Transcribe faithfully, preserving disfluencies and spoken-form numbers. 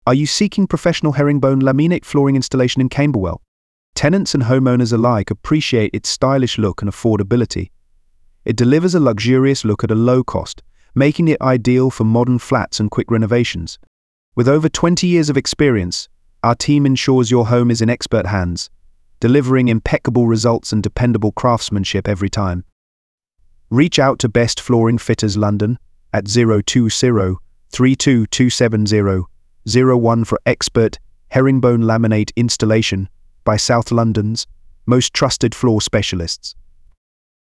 Are you seeking professional herringbone laminate flooring installation in Camberwell? Tenants and homeowners alike appreciate its stylish look and affordability. It delivers a luxurious look at a low cost, making it ideal for modern flats and quick renovations. With over twenty years of experience, our team ensures your home is in expert hands, delivering impeccable results and dependable craftsmanship every time. Reach out to Best Flooring Fitters London at zero two zero, three two two seven zero, zero one for expert herringbone laminate installation by South London's most trusted floor specialists.